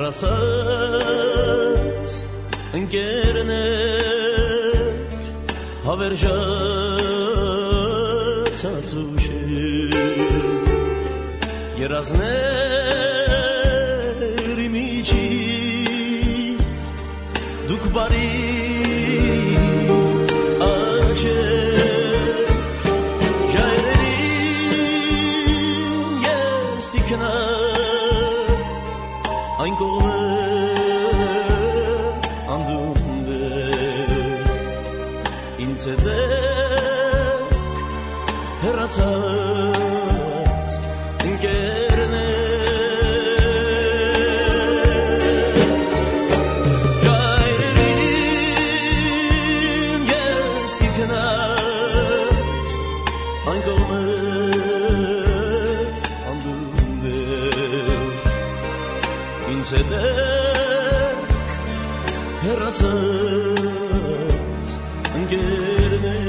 հեռացած ընկերներ հավերժացած ուշեր երազների միջից դուք բարի աչեր ժայռերին ես տիքնած այն կողմը անդունդեր ինձ հետեք հեռացած ընկերներ ժայռերին ես տիքնած այն կողմը անդունդեր ինձ հետեք հեռացած ընկերներ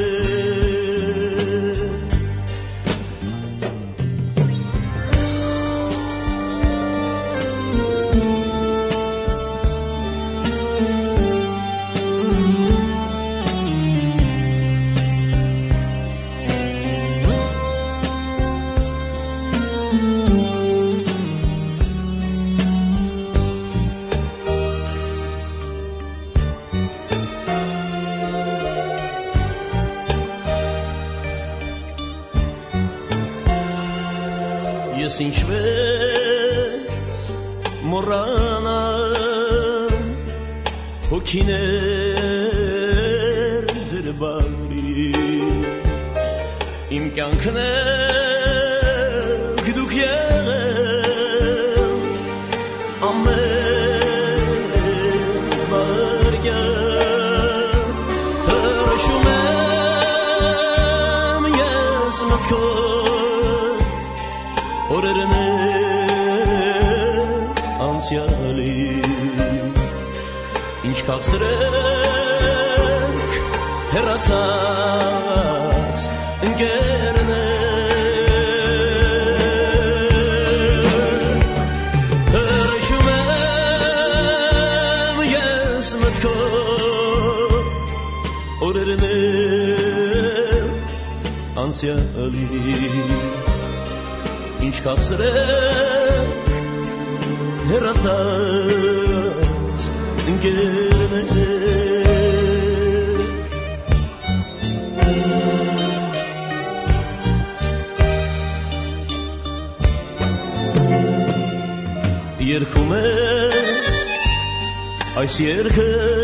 ես ինչպես մոռանամ հոգիներ ձեր բարի իմ կյանքն եք դուք եղել ամեն վայրկյան թռչում եմ ես մտքով օրերն անցյալի ինչ քաղցրեք հեռացած ընկերներ թռչում եմ ես մտքով օրերն անցյալի ինչ քաղցրեք հեռացած ընկերներ երգում է այս երգը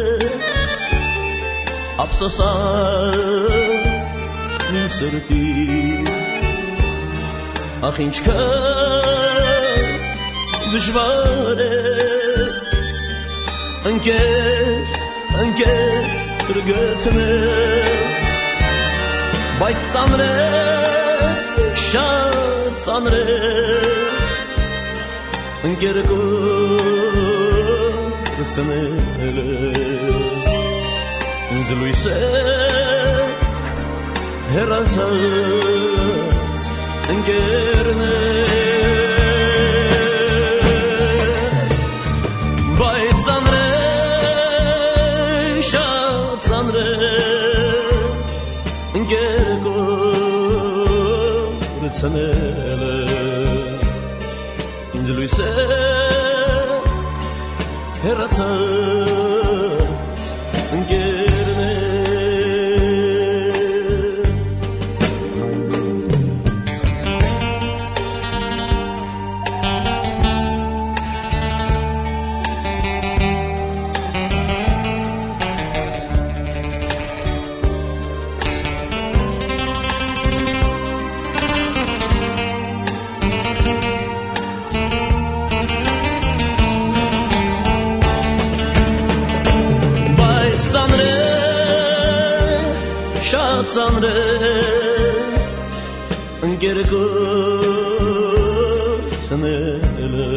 ափսոսան մի սրտի ախ ինչքան դժվար է ընկեր գտնել բայց ծանր է շատ ծանր է ընկեր կորցնել ինձ լույս եք հեռացած ընկերներ բայց ծանր է շատ ծանր է ընկեր կորցնել ինձ լույս եք հեռացած ընկերներ ծանր է ընկեր կորցնելը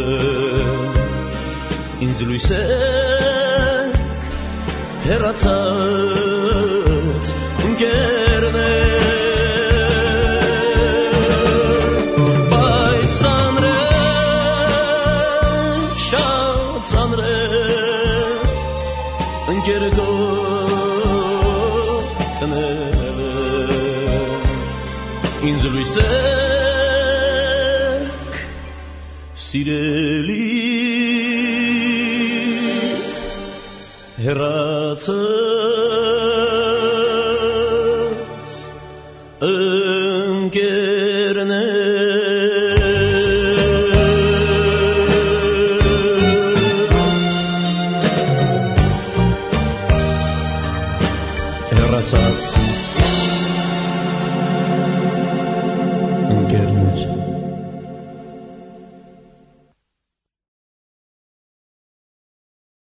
ինձ լույս եք հեռացած ընկերներ բայց ծանր է շատ Զեք սիրելի հեռացած